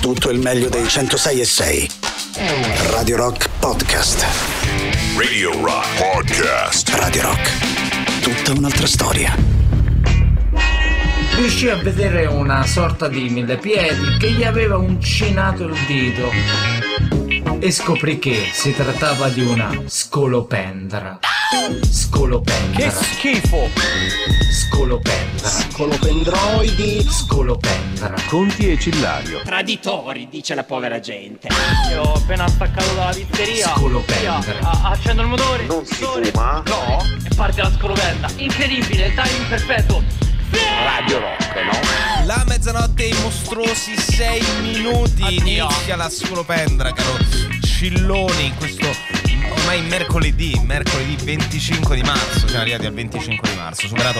tutto il meglio dei 106.6. Radio Rock Podcast. Radio Rock Podcast. Radio Rock. Tutta un'altra storia. Riuscì a vedere una sorta di millepiedi che gli aveva uncinato il dito e scoprì che si trattava di una scolopendra. Scolopendra. Che schifo! Scolopendra. Scolopendroidi. Scolopendra. Conti e Cillario. Traditori, dice la povera gente. Io ho appena staccato dalla pizzeria. Scolopendra. Accendo il motore. Non si fuma? No. E parte la scolopendra. Incredibile, il timing perfetto. Radio Rock, no? La mezzanotte in mostruosi 6 minuti. Addio. Inizia la scolopendra, caro Cilloni, in questo ormai mercoledì 25 di marzo. Siamo arrivati al 25 di marzo. Superato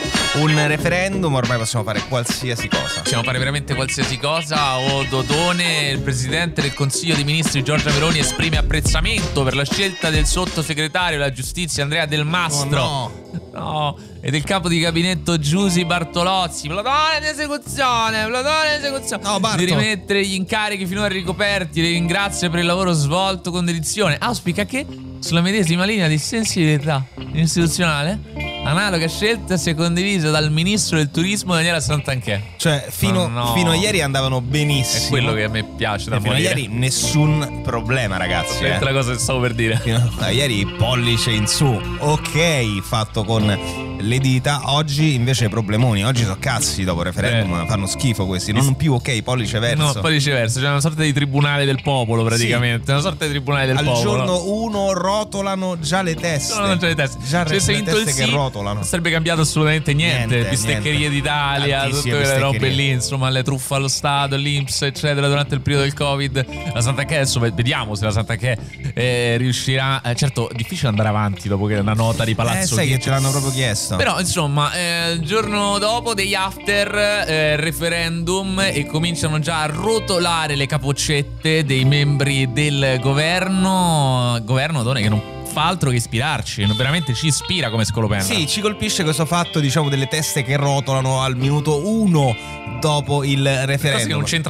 un referendum, ormai possiamo fare qualsiasi cosa. Possiamo fare veramente qualsiasi cosa. O Dodone, il presidente del Consiglio dei Ministri Giorgia Meloni esprime apprezzamento per la scelta del sottosegretario alla giustizia Andrea Del Mastro. Oh, no. E del capo di gabinetto Giusy Bartolozzi. Plotone di esecuzione. No, Barto. Di rimettere gli incarichi finora ricoperti. Le ringrazia per il lavoro svolto con dedizione. Auspica che, sulla medesima linea di sensibilità istituzionale, analoga scelta sia condivisa dal ministro del turismo Daniela Santanchè. Cioè, fino a ieri andavano benissimo. È quello che a me piace da fino a morire. ieri nessun problema, ragazzi. Questa è la cosa che stavo per dire. Ieri pollice in su, ok, fatto con le dita. Oggi invece problemoni. Oggi sono cazzi dopo il referendum. Fanno schifo questi. Non più ok, pollice verso. No, pollice verso. C'è una sorta di tribunale del popolo, praticamente. Sì. Una sorta di tribunale del popolo. Al giorno 1 rotolano già le teste. No, già le teste. Già se le vinto teste il che sì, rotolano. non sarebbe cambiato assolutamente niente. Bisteccherie d'Italia, tutte quelle robe lì, insomma, le truffe allo Stato, l'Inps, eccetera, durante il periodo del Covid. La Santanchè, adesso vediamo se la Santanchè riuscirà. Certo, difficile andare avanti dopo che una nota di Palazzo sai che ce l'hanno proprio chiesto. Però, insomma, il giorno dopo degli after referendum e cominciano già a rotolare le capoccette dei membri del governo Done, che non fa altro che ispirarci, veramente ci ispira come scolopendra. Sì, ci colpisce questo fatto, diciamo, delle teste che rotolano al minuto 1 dopo il referendum. Cose che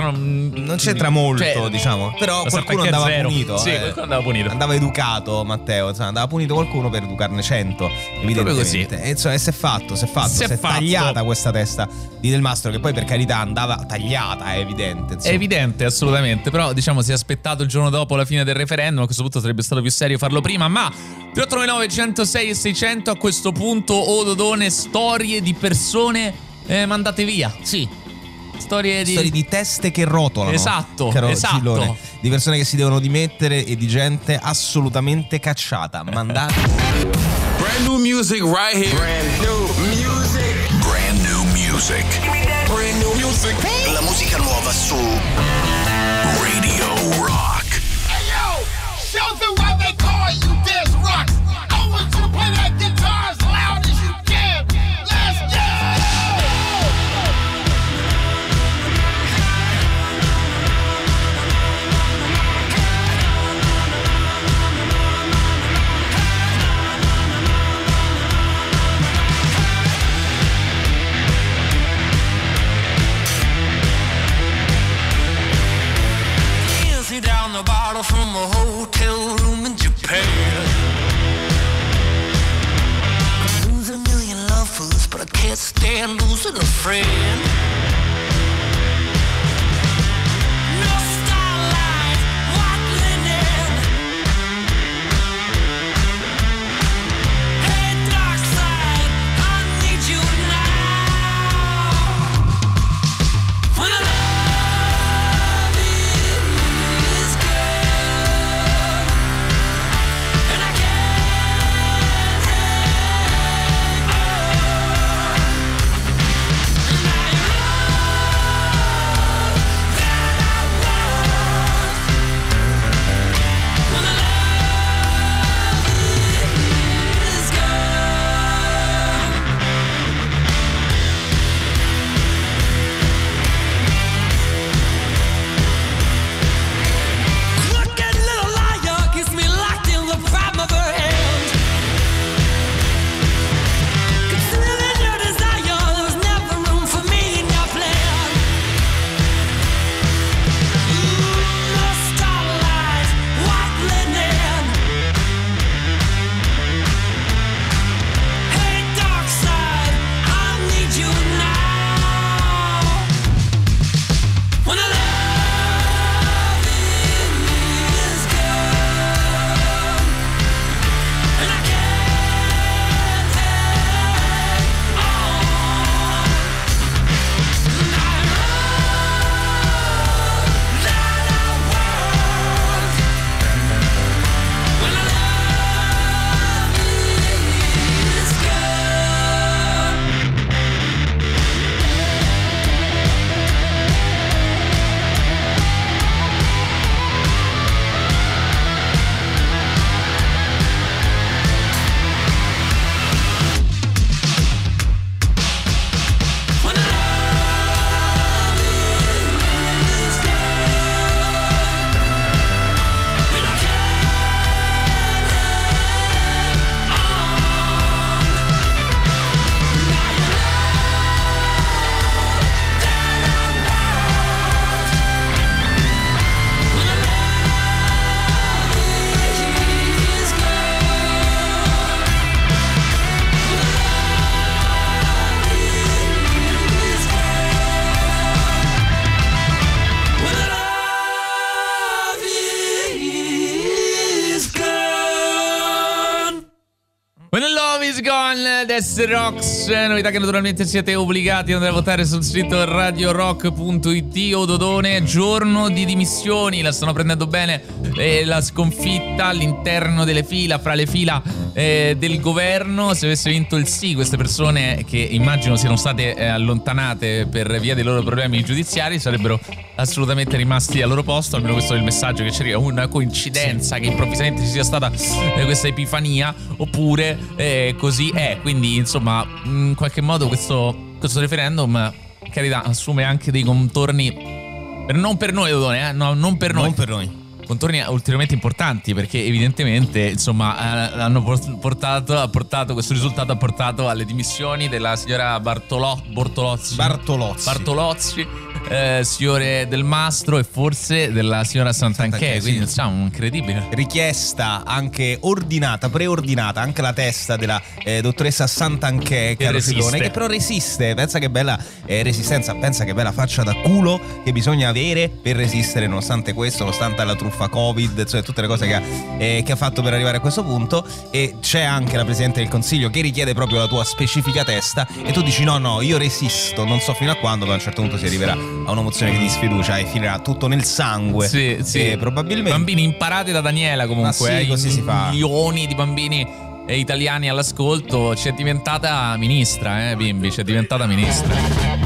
non c'entra molto, cioè, però qualcuno andava punito. Sì, qualcuno andava punito. Andava educato, Matteo, andava punito qualcuno per educarne 100, evidentemente. E insomma, si è fatto. Si è tagliata questa testa di Del Mastro, che poi per carità andava tagliata, è evidente. Insomma. È evidente, assolutamente. Però diciamo si è aspettato il giorno dopo la fine del referendum. A questo punto sarebbe stato più serio farlo prima. Ma 3899 106 e 600 a questo punto, Dodone, storie di persone mandate via. Sì. Storie di teste che rotolano. Esatto. Cillone. Di persone che si devono dimettere e di gente assolutamente cacciata. Mandate. Brand new music right here. Brand new music. Brand new music. Brand new music. La musica nuova su Radio Rock. Hey yo, show them why they call you this rock. I want you to play that guitar as loud as you can. Let's go. Down the bottle from a hotel room in Japan. Could lose a million lovers, but I can't stand losing a friend. No starlight, white linen. Hey, dark side, I need you now. When I Now Gone, Des Rocks, novità che naturalmente siete obbligati ad andare a votare sul sito radiorock.it. Ododone, giorno di dimissioni, la stanno prendendo bene la sconfitta all'interno delle fila, fra le fila del governo. Se avesse vinto il sì, queste persone che immagino siano state allontanate per via dei loro problemi giudiziari sarebbero assolutamente rimasti al loro posto, almeno questo è il messaggio che ci arriva. Una coincidenza che improvvisamente ci sia stata questa epifania, oppure così è. Quindi insomma, in qualche modo questo referendum, carità, assume anche dei contorni non per noi, Dodone, no, non per noi. Contorni ulteriormente importanti, perché evidentemente insomma hanno portato questo risultato, ha portato alle dimissioni della signora Bartolozzi, signore Del Mastro e forse della signora Santanchè, quindi insomma incredibile. Richiesta anche preordinata anche la testa della dottoressa Santanchè, caro Filone, che però resiste. Pensa che bella resistenza, pensa che bella faccia da culo che bisogna avere per resistere nonostante questo, nonostante la truffa Covid, cioè tutte le cose che ha fatto per arrivare a questo punto. E c'è anche la Presidente del Consiglio che richiede proprio la tua specifica testa e tu dici no, io resisto, non so fino a quando, ma a un certo punto si arriverà a una mozione di sfiducia e finirà tutto nel sangue. Sì. Probabilmente. Bambini, imparate da Daniela comunque. Così si fa. Milioni di bambini italiani all'ascolto. C'è diventata ministra, bimbi, c'è diventata ministra.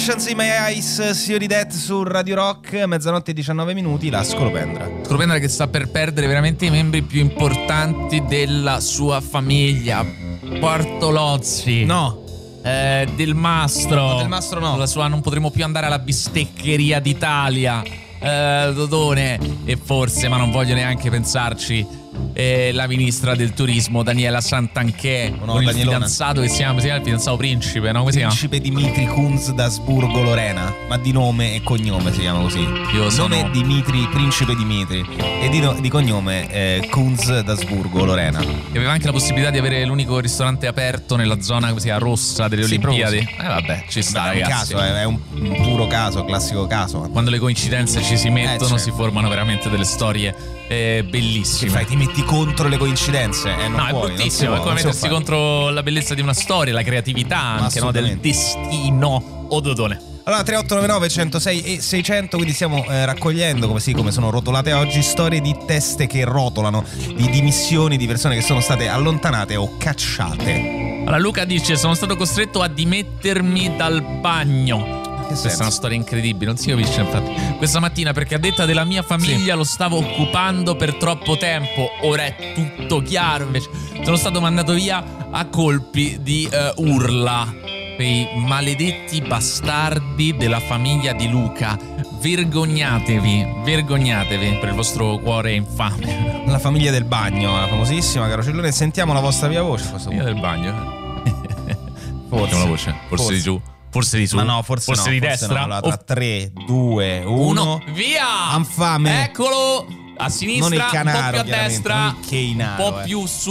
Oceans in My Eyes, Signori Det su Radio Rock, mezzanotte e 19 minuti, la Scolopendra. Scolopendra che sta per perdere veramente i membri più importanti della sua famiglia. Bartolozzi. No. Del Mastro. No, Del Mastro no. La sua non potremo più andare alla bisteccheria d'Italia. Dodone. E forse, ma non voglio neanche pensarci, la ministra del turismo Daniela Santanchè, con il fidanzato che si chiama il fidanzato principe, no? Come si chiama? Principe Dimitri Kunz d'Asburgo Lorena, ma di nome e cognome si chiama così. Io sono nome Dimitri, Principe Dimitri, e di cognome Kunz d'Asburgo Lorena. Che aveva anche la possibilità di avere l'unico ristorante aperto nella zona così rossa delle Olimpiadi. Vabbè, ci sta, è un ragazzi. caso, è un puro caso, classico caso. Quando le coincidenze ci si mettono, certo, si formano veramente delle storie bellissime. Che fai? Ti metti contro le coincidenze? Non no, puoi, è bruttissimo, è come mettersi contro la bellezza di una storia, la creatività anche, no, del destino. Ododone. Allora, 3899 106 e 600, quindi stiamo raccogliendo, come sono rotolate oggi, storie di teste che rotolano, di dimissioni di persone che sono state allontanate o cacciate. Allora, Luca dice: sono stato costretto a dimettermi dal bagno. Questa è una storia incredibile, non si capisce infatti. Questa mattina, perché a detta della mia famiglia lo stavo occupando per troppo tempo. Ora è tutto chiaro, invece sono stato mandato via a colpi di urla. Quei maledetti bastardi della famiglia di Luca. Vergognatevi per il vostro cuore infame. La famiglia del bagno, la famosissima, caro Cillone. Sentiamo la vostra via voce. Famiglia del bagno? Forse la voce, forse di giù. Forse di su. Ma no, forse no, di forse destra. No. Allora, 3, 2, 1. Via! Anfame. Eccolo! A sinistra, non il Canaro, un po' più a destra, un po' più su.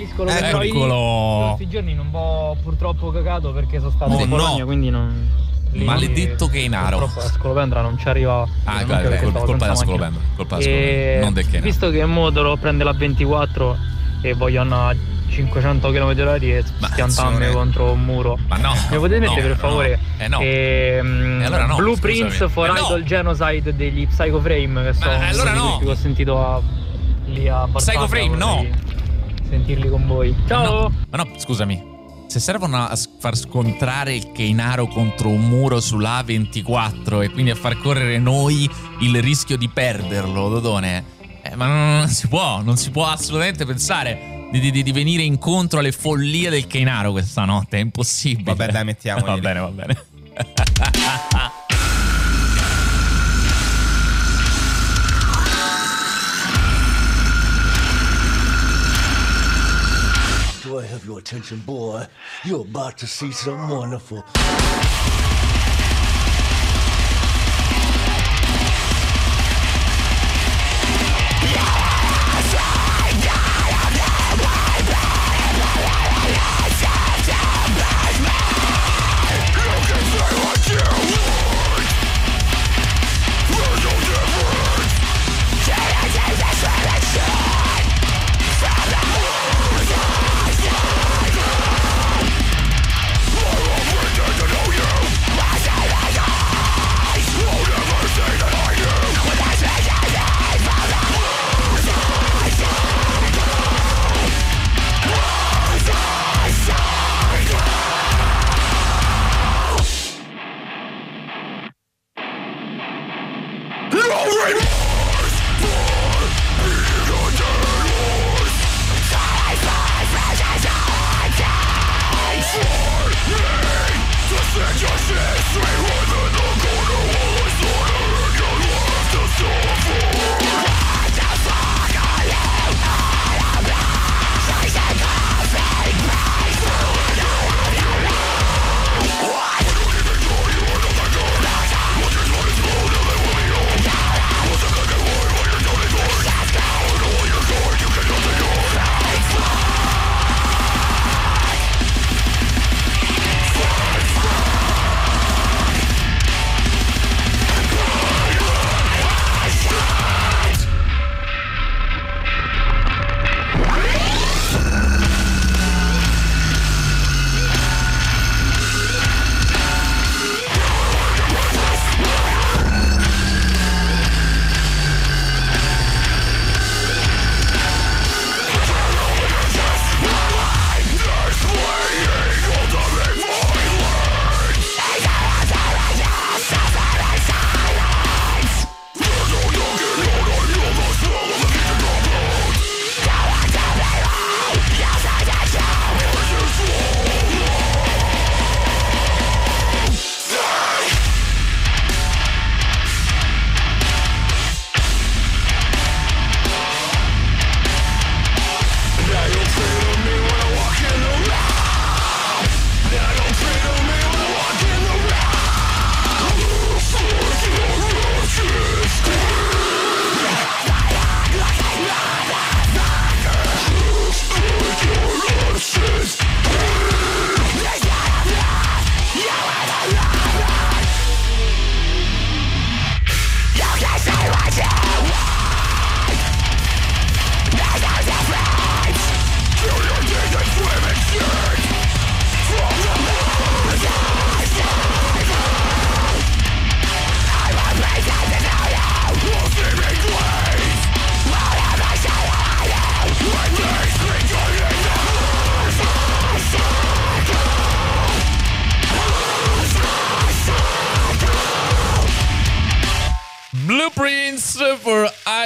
Eccolo. Questi giorni non ho purtroppo cagato perché sono stato in Bologna, quindi non. Maledetto Keinaro. Purtroppo la Scolopendra non ci arriva. Ah, colpa della Scolopendra. Non del Keinaro. Visto che mo dovrò prendere la 24 e voglio andare a 500 km/h e schiantarmi contro un muro. Ma no. Mi potete mettere per favore? No. Allora no. Blueprints for Idol Genocide degli Psycho Frame, che sono allora no. che ho sentito lì a Barzaglia. Psycho Frame no. Sentirli con voi. Ciao. Ma no, scusami. Se servono a far scontrare il Keinaro contro un muro sulla A24 e quindi a far correre noi il rischio di perderlo, Dodone, ma non si può assolutamente pensare di venire incontro alle follie del Keinaro questa notte, è impossibile. Vabbè, dai, mettiamoli. Va bene. Do I have your attention, boy? You're about to see something wonderful. Know you.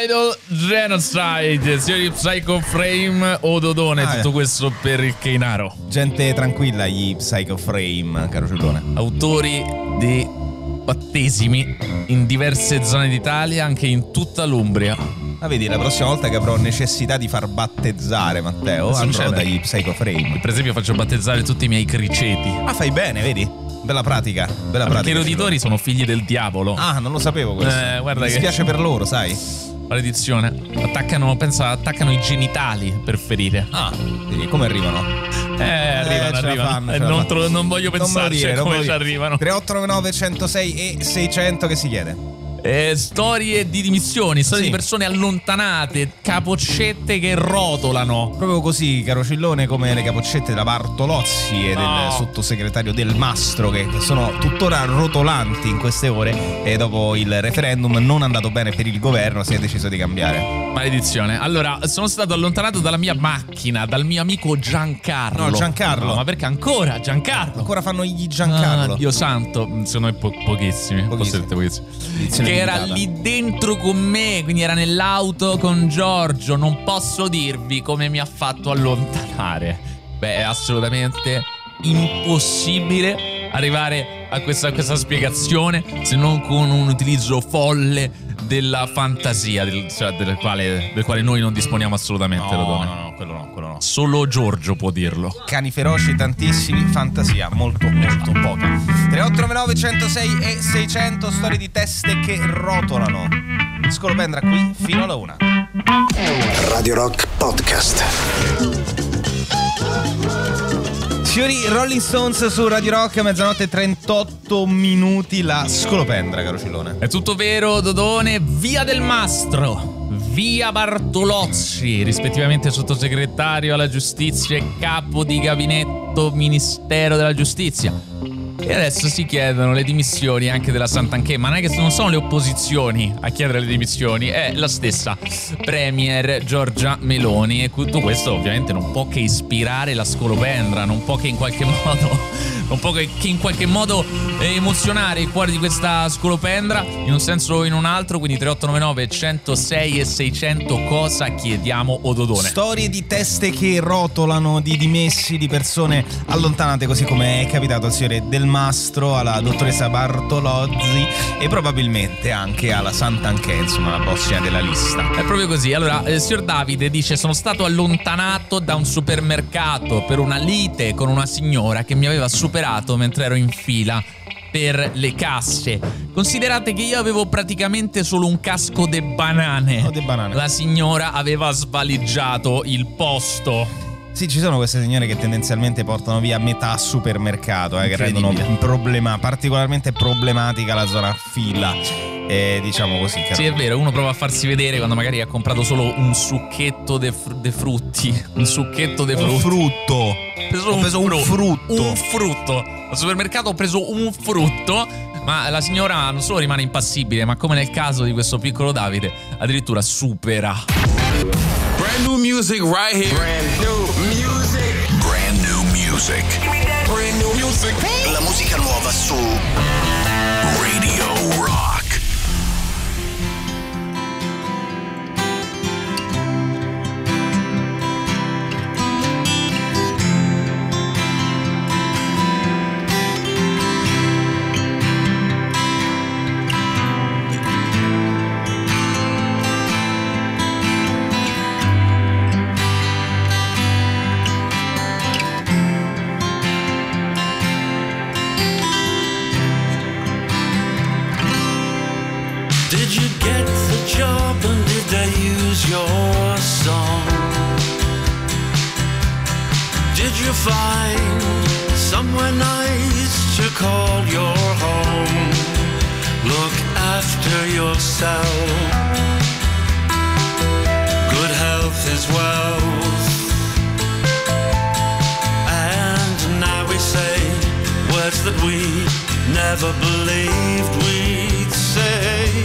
Genocidal Genocide, signori Psycho Frame o Dodone, tutto questo per il Keinaro. Gente tranquilla, gli Psycho Frame, caro Cellone. Autori di battesimi in diverse zone d'Italia, anche in tutta l'Umbria. Ma vedi, la prossima volta che avrò necessità di far battezzare Matteo, andrò dagli Psycho Frame. Per esempio faccio battezzare tutti i miei criceti. Ah, fai bene, vedi? Bella pratica, bella pratica. Perché i roditori sono figli del diavolo. Ah, non lo sapevo questo. Guarda, mi dispiace per loro, sai. Maledizione. Attaccano i genitali per ferire. Ah, vedi come arrivano? Arrivano. Non voglio pensarci come ci arrivano. 3899 106 e 600 che si chiede. Storie di dimissioni, storie di persone allontanate, capoccette che rotolano. Proprio così, caro Cillone, come le capoccette della Bartolozzi e del sottosegretario Del Mastro, che sono tuttora rotolanti in queste ore, e dopo il referendum non andato bene per il governo si è deciso di cambiare. Maledizione. Allora, sono stato allontanato dalla mia macchina, dal mio amico Giancarlo. No, Giancarlo. No, ma perché ancora Giancarlo? Ancora fanno gli Giancarlo. Dio santo, secondo me pochissimi. Che era lì dentro con me, quindi era nell'auto con Giorgio. Non posso dirvi come mi ha fatto allontanare. Beh, è assolutamente impossibile arrivare a questa spiegazione se non con un utilizzo folle della fantasia, del quale noi non disponiamo assolutamente. No, quello no. Solo Giorgio può dirlo. Cani feroci tantissimi, fantasia molto poca. 3899 106 e 600, storie di teste che rotolano. Scolopendra qui fino alla 1. Radio Rock Podcast. Signori, Rolling Stones su Radio Rock, mezzanotte e 38 minuti, la Scolopendra, caro Cillone. È tutto vero, Dodone. Via Del Mastro, via Bartolozzi, rispettivamente sottosegretario alla giustizia e capo di gabinetto Ministero della Giustizia. E adesso si chiedono le dimissioni anche della Santanchè, ma non è che non sono le opposizioni a chiedere le dimissioni, è la stessa Premier Giorgia Meloni, e tutto questo ovviamente non può che ispirare la Scolopendra, non può che in qualche modo emozionare il cuore di questa Scolopendra in un senso o in un altro. Quindi 3899 106 e 600, cosa chiediamo o Dodone? Storie di teste che rotolano, di dimessi, di persone allontanate, così come è capitato al signore Del Mastro, alla dottoressa Bartolozzi e probabilmente anche alla Santanchè, insomma la prossima della lista. È proprio così. Allora, il signor Davide dice: sono stato allontanato da un supermercato per una lite con una signora che mi aveva superato mentre ero in fila per le casse. Considerate che io avevo praticamente solo un casco de banane. La signora aveva svaligiato il posto. Sì, ci sono queste signore che tendenzialmente portano via metà supermercato, che rendono particolarmente problematica la zona fila. Diciamo così. Sì, è vero, uno prova a farsi vedere quando magari ha comprato solo un succhetto de frutti. Un succhetto de frutti. Un frutto. Ho preso un frutto. Al supermercato ho preso un frutto. Ma la signora non solo rimane impassibile, ma come nel caso di questo piccolo Davide, addirittura supera. Brand new music right here. Brand new music. Brand new music. Brand new music. La musica nuova su Radio Rock. Your song. Did you find somewhere nice to call your home? Look after yourself. Good health is wealth. And now we say words that we never believed we'd say.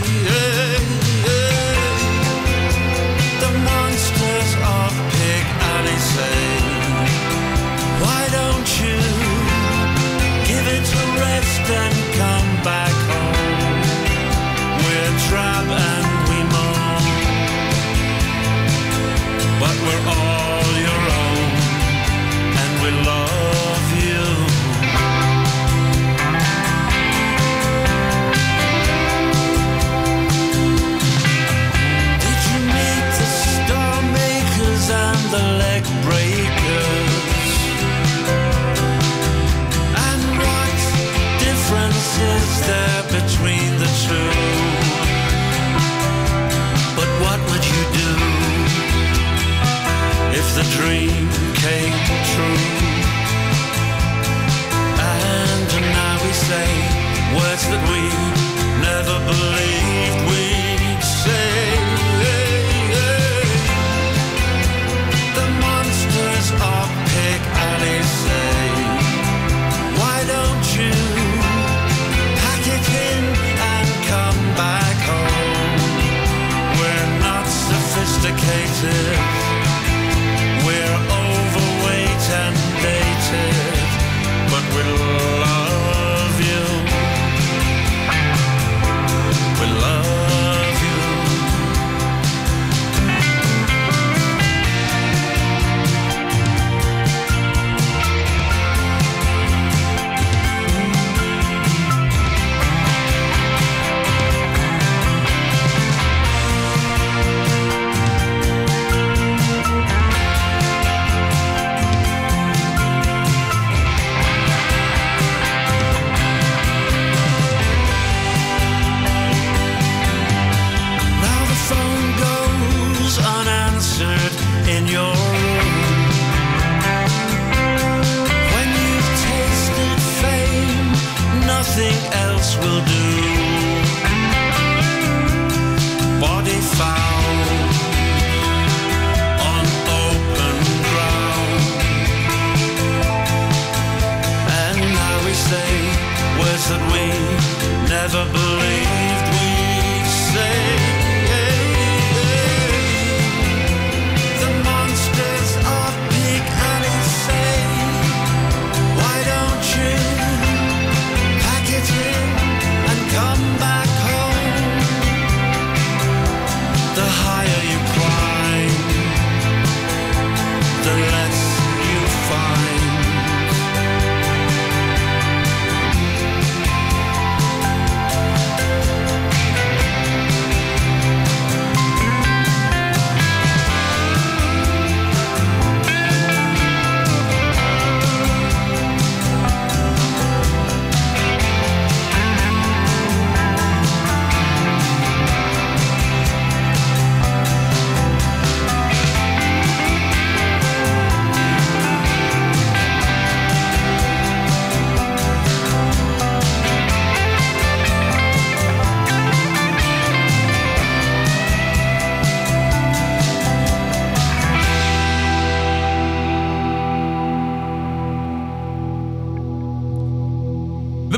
Monsters of Pig Alley say, why don't you give it a rest and come back home? We're trapped and we moan.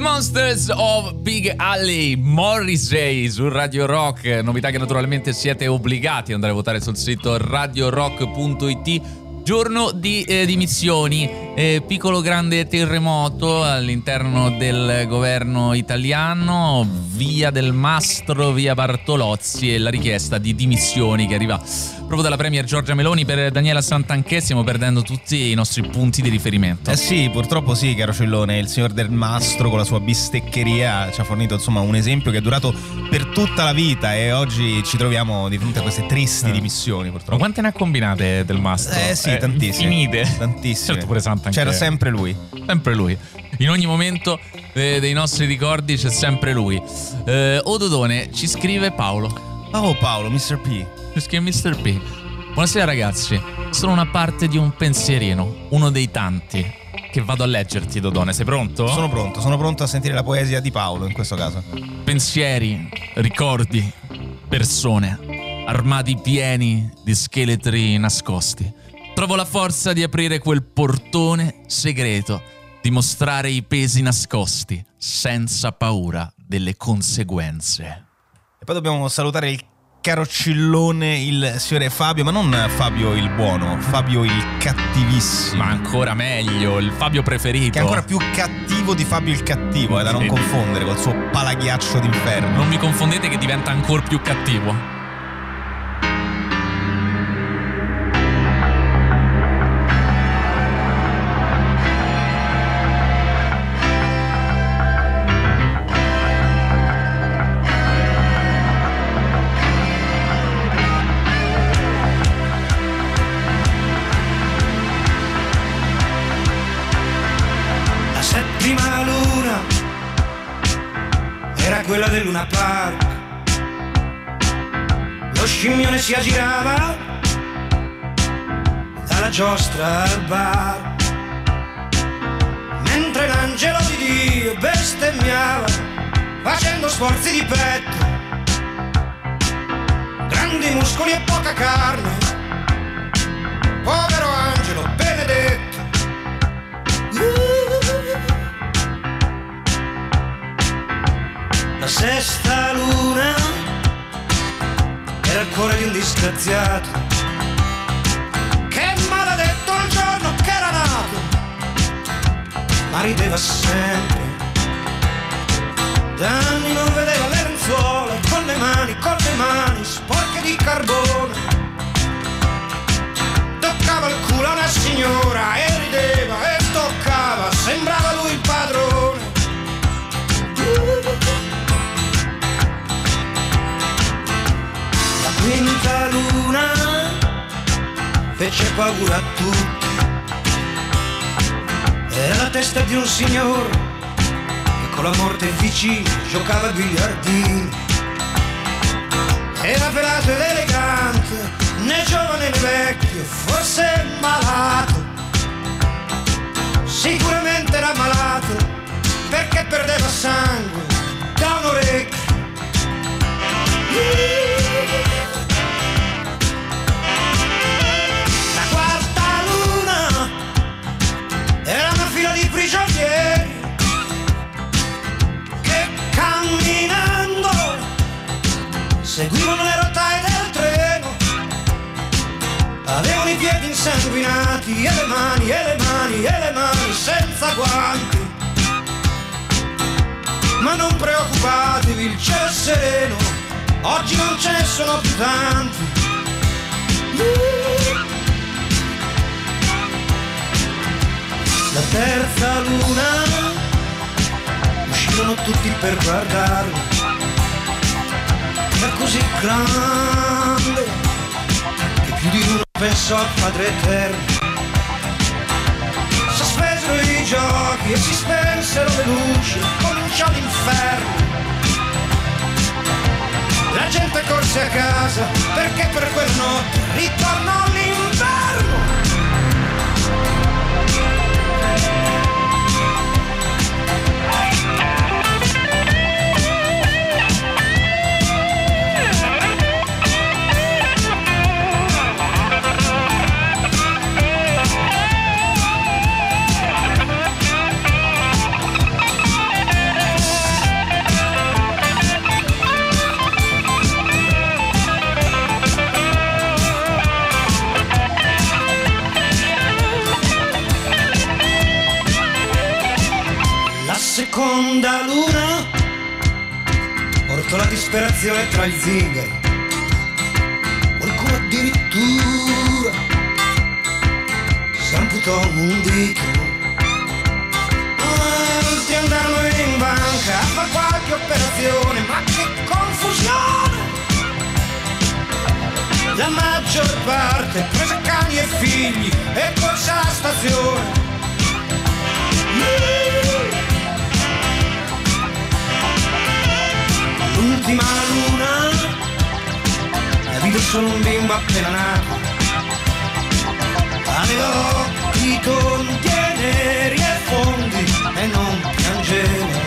Monsters of Big Alley, Morrissey su Radio Rock. Novità che naturalmente siete obbligati ad andare a votare sul sito radiorock.it. Giorno di dimissioni, piccolo grande terremoto all'interno del governo italiano, via Del Mastro, via Bartolozzi, e la richiesta di dimissioni che arriva proprio dalla premier Giorgia Meloni per Daniela Santanchè. Stiamo perdendo tutti i nostri punti di riferimento. Sì, purtroppo sì, caro Cellone. Il signor Del Mastro con la sua bisteccheria ci ha fornito insomma un esempio che è durato per tutta la vita, e oggi ci troviamo di fronte a queste tristi dimissioni, purtroppo. Ma quante ne ha combinate Del Mastro? Sì, tantissime. Infinite. Tantissime. Certo, pure Santanchè. C'era sempre lui. Sempre lui. In ogni momento dei nostri ricordi c'è sempre lui. Dodone, ci scrive Paolo. Oh, Paolo, Mr. P. Ci scrive Mr. P. Buonasera ragazzi, sono una parte di un pensierino, uno dei tanti, che vado a leggerti, Dodone. Sei pronto? Sono pronto a sentire la poesia di Paolo in questo caso. Pensieri, ricordi, persone, armadi pieni di scheletri nascosti. Trovo la forza di aprire quel portone segreto, di mostrare i pesi nascosti, senza paura delle conseguenze. E poi dobbiamo salutare il caro Cillone, il signore Fabio, ma non Fabio il buono, Fabio il cattivissimo. Ma ancora meglio, il Fabio preferito. Che è ancora più cattivo di Fabio il cattivo, da non confondere col suo palaghiaccio d'inferno. Non mi confondete che diventa ancora più cattivo. Settima luna era quella del Luna Park. Lo scimmione si aggirava dalla giostra al bar, mentre l'angelo di Dio bestemmiava facendo sforzi di petto, grandi muscoli e poca carne. Povero angelo benedetto. La sesta luna era il cuore di un disgraziato che maledetto il giorno che era nato, ma rideva sempre. Da anni non vedeva le lenzuola con le mani sporche di carbone. Toccava il culo a una signora e rideva e toccava, sembrava lui il padrone. La quinta luna fece paura a tutti. Era la testa di un signore che con la morte vicino giocava a biliardini. Era pelato ed elegante, né giovane né vecchio, forse malato. Sicuramente era malato perché perdeva sangue da un orecchio. La quarta luna era una fila di prigionieri che camminando seguivano le rotaie del treno. Avevano i piedi insanguinati e le mani, e le mani, e le mani senza guanti. Ma non preoccupatevi, il cielo è sereno, oggi non ce ne sono più tanti. La terza luna uscirono tutti per guardarlo. Era così grande che più di uno pensò al Padre Eterno. Sospesero i giochi e si spensero le luci, cominciò l'inferno. La gente corse a casa perché per quella notte ritornò l'inverno. seconda luna, porto la disperazione tra gli zingari, qualcuno addirittura si amputò un dito. Tutti andarono in banca a far qualche operazione, ma che confusione! La maggior parte prese cani e figli e corse alla stazione. L'ultima luna la vide solo un bimbo appena nato, aveva occhi tondi e neri e fondi e non piangeva.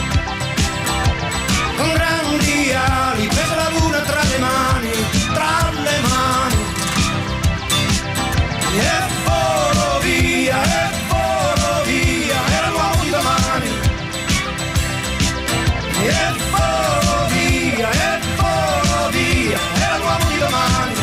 Con grandi ali prese la luna tra le mani, e volò via, era l'uomo di domani. E volò via, era l'uomo di domani.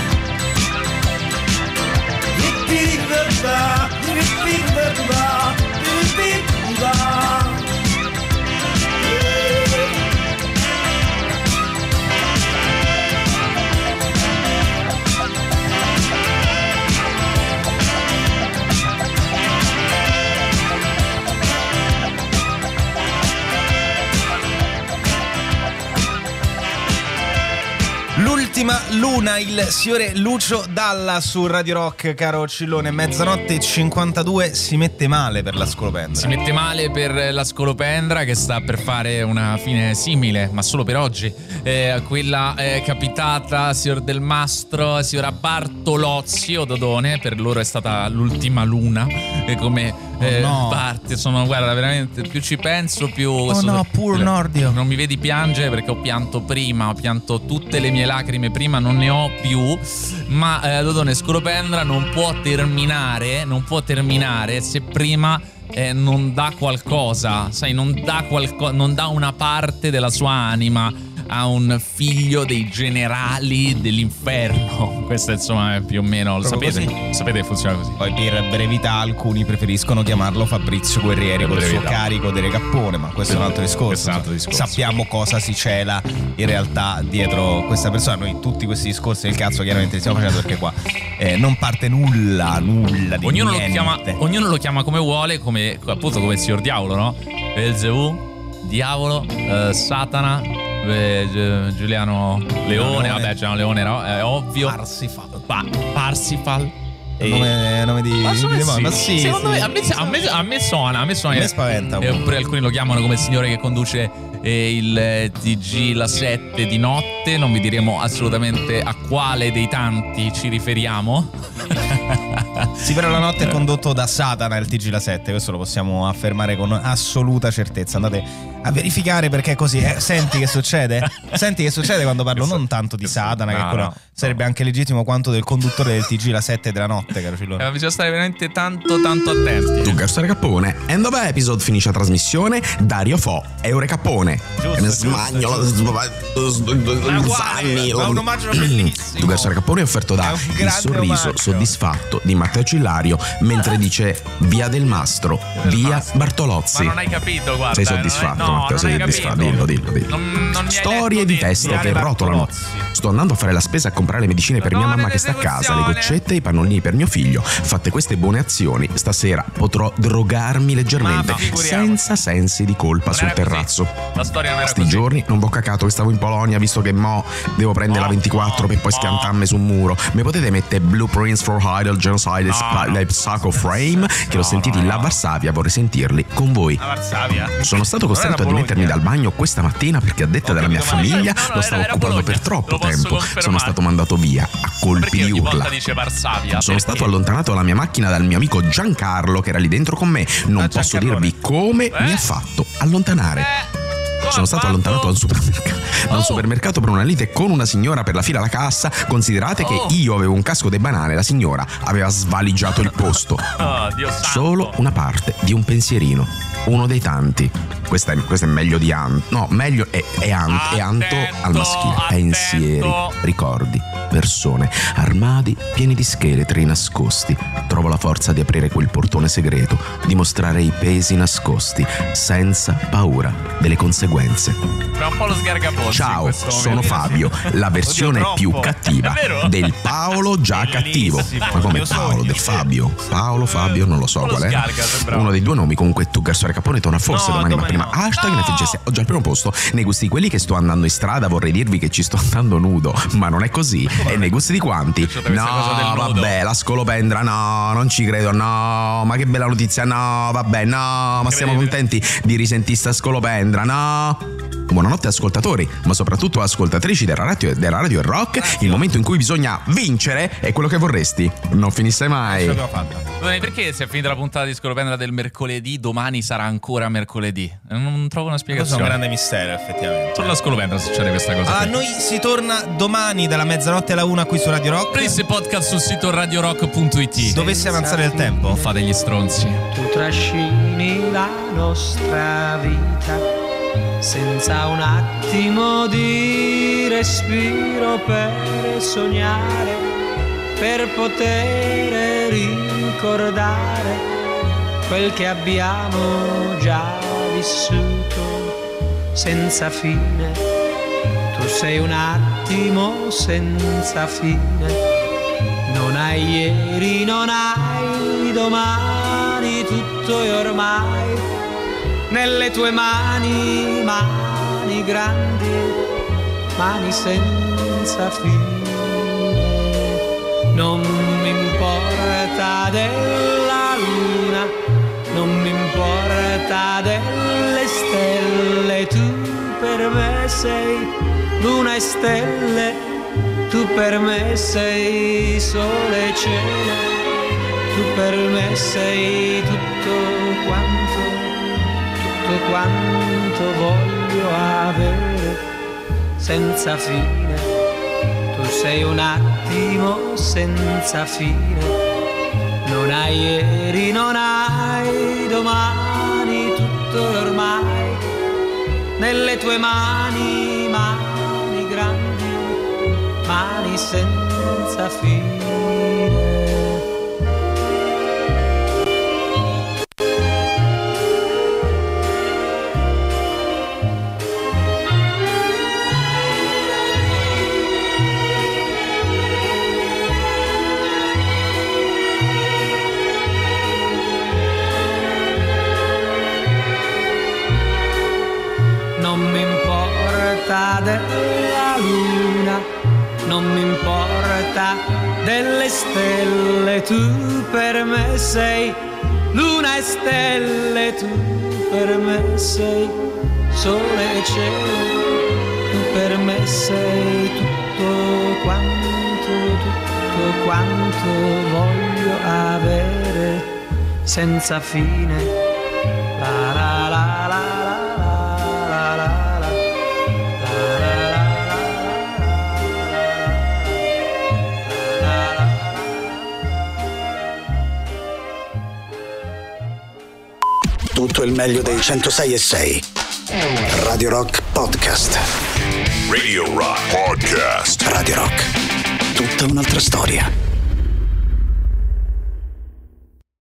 L'ultima luna, il signore Lucio Dalla su Radio Rock, caro Cillone. Mezzanotte e 52, si mette male per la Scolopendra. Si mette male per la Scolopendra, che sta per fare una fine simile, ma solo per oggi, quella capitata signor Del Mastro, signora Bartolozzi o Dodone. Per loro è stata l'ultima luna, come parte. Sono, guarda, veramente, più ci penso più pur Nordio. Non mi vedi piangere perché ho pianto prima, ho pianto tutte le mie lacrime prima, non ne ho più. Ma Dodone, Scolopendra non può terminare se prima non dà qualcosa, sai, non dà una parte della sua anima a un figlio dei generali dell'inferno. Questo insomma è più o meno, lo sapete che funziona così. Poi per brevità alcuni preferiscono chiamarlo Fabrizio Guerrieri col suo carico di Recappone, ma questo è un altro discorso. Sappiamo cosa si cela in realtà dietro questa persona. Noi tutti questi discorsi del cazzo chiaramente li stiamo facendo perché qua non parte nulla di ognuno niente. Ognuno lo chiama come vuole, come appunto come il signor Diavolo, no? Belzebù, Diavolo, Satana, Giuliano Leone, vabbè, Giuliano Leone, no? È ovvio. Parsifal. Nome di ma sì, secondo me a me suona. A me spaventa. Oppure alcuni lo chiamano come il signore che conduce il TG La 7 di notte. Non vi diremo assolutamente a quale dei tanti ci riferiamo. Sì, però la notte è condotto da Satana il TG La 7, questo lo possiamo affermare con assoluta certezza. Andate a verificare perché è così. Senti che succede? Senti che succede quando parlo non tanto di Satana, che quello sarebbe anche legittimo, quanto del conduttore del TG La 7 della notte, caro Cillone. Bisogna stare veramente tanto attenti. Tu Garso Recappone, end of episode, finisce la trasmissione, Dario Fo, Eurecappone. Un omaggio bellissimo. Tu Garso Recappone è offerto da il sorriso soddisfatto di Matteo Cillario mentre dice via Del Mastro, via Bartolozzi. Ma non hai capito, guarda. Sei soddisfatto, Matteo? Sei soddisfatto? Dillo. Non Storie di teste che rotolano. Sto andando a fare la spesa a comprare le medicine per mia mamma che sta a casa, le goccette e i pannolini per mio figlio. Fatte queste buone azioni, stasera potrò drogarmi leggermente senza sensi di colpa sul terrazzo. La storia non era Sti giorni non v'ho cacato che stavo in Polonia, visto che mo devo prendere la 24 per poi schiantarmi su un muro. Mi potete mettere Blueprints for Idle Genocide e Psycho Frame, che l'ho sentiti là a Varsavia, vorrei sentirli con voi. Sono stato costretto a dimettermi dal bagno questa mattina perché a detta della mia famiglia lo stavo occupando per troppo tempo. Sono stato mandato via a colpi di urla. Sono stato allontanato dalla mia macchina dal mio amico Giancarlo che era lì dentro con me. Non posso dirvi come mi ha fatto allontanare. Sono stato allontanato da un supermercato per una lite con una signora per la fila alla cassa. Considerate che io avevo un casco di banane, la signora aveva svaligiato il posto. Solo una parte di un pensierino, uno dei tanti. Questo è meglio di Anto. No, meglio è Anto al maschile. Pensieri, ricordi, persone, armadi pieni di scheletri nascosti. Trovo la forza di aprire quel portone segreto, di mostrare i pesi nascosti, senza paura delle conseguenze. Tra un po' lo sgargapozzi. Ciao, sono Fabio, la versione più cattiva del Paolo già cattivo. Ma come Paolo? Del Fabio? Paolo, Fabio, non lo so qual è. Uno dei due nomi. Comunque tu, Garsore Capone, torna forse domani, ma prima hashtag NFGS. Ho già il primo posto. Nei gusti di quelli che sto andando in strada vorrei dirvi che ci sto andando nudo, ma non è così. E nei gusti di quanti? No, vabbè, la scolopendra, no, non ci credo, no, ma che bella notizia, no, vabbè, no, ma siamo contenti di risentire sta scolopendra, no. Buonanotte ascoltatori, ma soprattutto ascoltatrici della radio e rock. Il momento in cui bisogna vincere è quello che vorresti non finisse mai. Perché se è finita la puntata di Scolopendra del mercoledì, domani sarà ancora mercoledì? Non trovo una spiegazione. Questo è un grande mistero, effettivamente. Solo la Scolopendra succede questa cosa. Noi si torna domani dalla mezzanotte alla 1 qui su Radio Rock. Presi podcast sul sito radiorock.it. Dovesse avanzare il tempo, fate gli stronzi. Tu trascini la nostra vita senza un attimo di respiro per sognare, per poter ricordare quel che abbiamo già vissuto senza fine. Tu sei un attimo senza fine, non hai ieri, non hai domani, tutto è ormai nelle tue mani, mani grandi, mani senza fine. Non mi importa della luna, non mi importa delle stelle, tu per me sei luna e stelle, tu per me sei sole e cielo, tu per me sei tutto quanto voglio avere senza fine. Tu sei un attimo senza fine, non hai ieri, non hai domani, tutto è ormai nelle tue mani, mani grandi, mani senza fine. Non mi importa della luna, non mi importa delle stelle, tu per me sei luna e stelle, tu per me sei sole e cielo, tu per me sei tutto quanto voglio avere senza fine. La la la la. Tutto il meglio dei 106.6 Radio Rock Podcast. Radio Rock Podcast. Radio Rock, tutta un'altra storia.